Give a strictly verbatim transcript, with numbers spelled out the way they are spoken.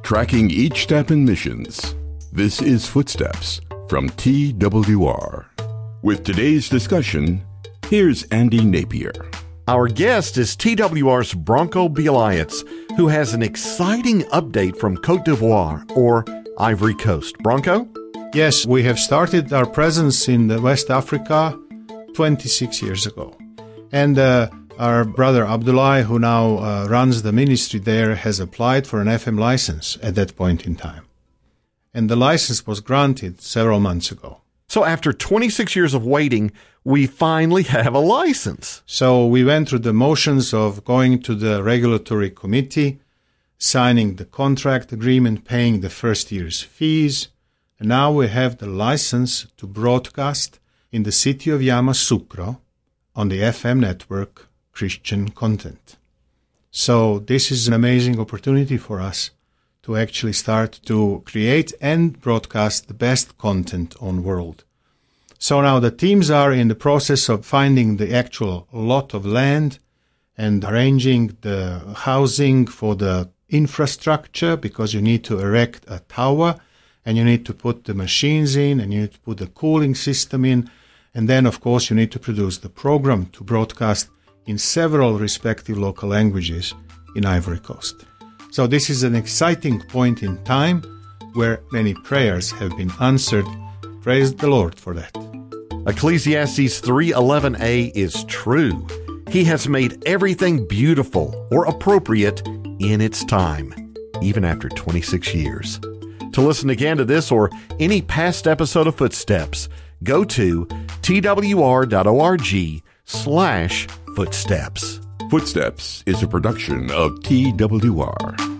tracking each step in missions. This is Footsteps from T W R. With today's discussion, here's Andy Napier. Our guest is T W R's Bronco Bialliance, who has an exciting update from Côte d'Ivoire, or Ivory Coast. Bronco? Yes, we have started our presence in the West Africa twenty-six years ago. And uh, our brother Abdullah, who now uh, runs the ministry there, has applied for an F M license at that point in time. And the license was granted several months ago. So after twenty-six years of waiting, we finally have a license. So we went through the motions of going to the regulatory committee, signing the contract agreement, paying the first year's fees. And now we have the license to broadcast in the city of Yamoussoukro on the F M network Christian content. So this is an amazing opportunity for us to actually start to create and broadcast the best content on world. So now the teams are in the process of finding the actual lot of land and arranging the housing for the infrastructure, because you need to erect a tower and you need to put the machines in and you need to put the cooling system in. And then, of course, you need to produce the program to broadcast in several respective local languages in Ivory Coast. So this is an exciting point in time where many prayers have been answered. Praise the Lord for that. Ecclesiastes three eleven a is true. He has made everything beautiful or appropriate in its time, even after twenty-six years. To listen again to this or any past episode of Footsteps, go to twr.org slash footsteps. Footsteps is a production of T W R.